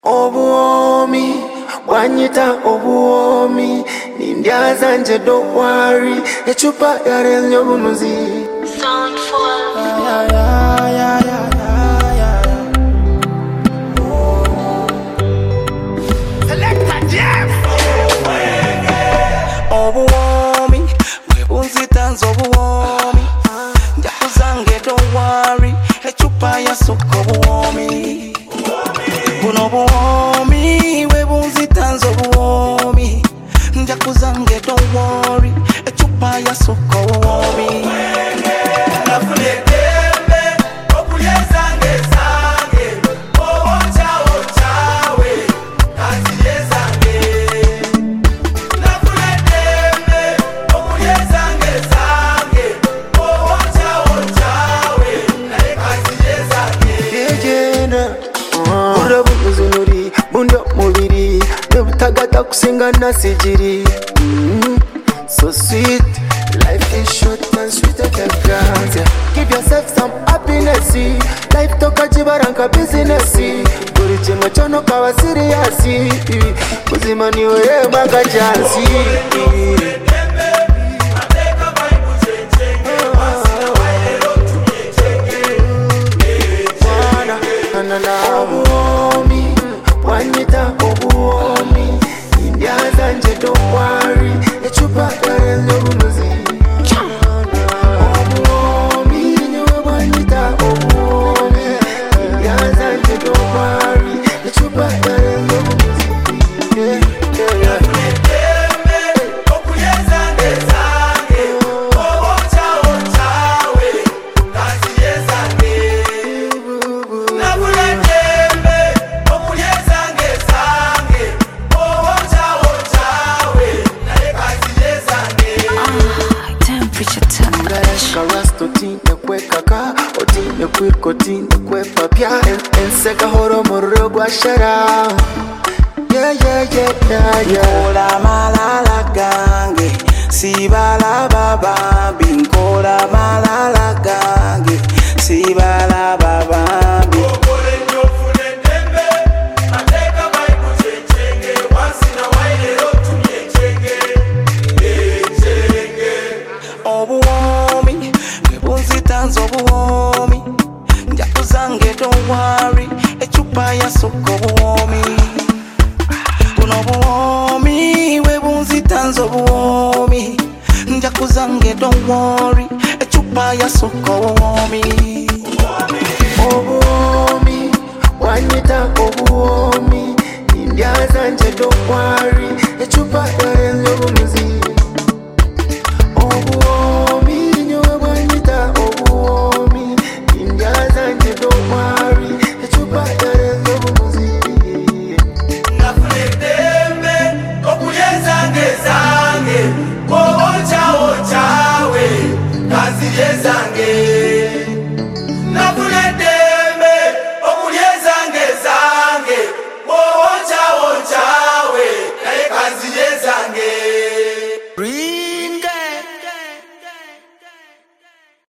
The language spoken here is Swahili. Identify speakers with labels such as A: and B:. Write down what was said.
A: Obuomi, wanyita obuomi, nindiaza nje don't worry, echupa ya renyo bunuzi.
B: Soundful.
A: Selecta Jeff.
C: Obuomi, webunzitanz obuomi, njakuzange don't worry, echupa ya suko obuomi. Buno buomi, webunzitanz obuomi, njakuzange don't worry, echupa ya suko obuomi.
A: Bundo mubiri nebutagata kusinga nasijiri. So sweet, life is short and sweet at the ground. Give yourself some happiness. Life toka jibaranka business. Buri chingo chono kawa serious. Kuzima niwe maka chansi. Obuomi, wanyita obuomi, indiaza nje don't worry, echupa ya renyo bunuzi. Obuomi, niwe wanyita obuomi, indiaza nje don't worry, echupa ya renyo bunuzi. Karasto tine kwe kaka, otine kwirko tine kwe papya. Enseka horo morro guashara.
C: Binkola malala gange, sibala baba. Binkola malala gange, sibala baba. Obuomi, webunzitanz obuomi, njakuzange don't worry, echupa ya suko obuomi. Buno buomi, webunzitanz obuomi, njakuzange don't worry, echupa ya suko obuomi.
A: Obuomi, wanyita obuomi.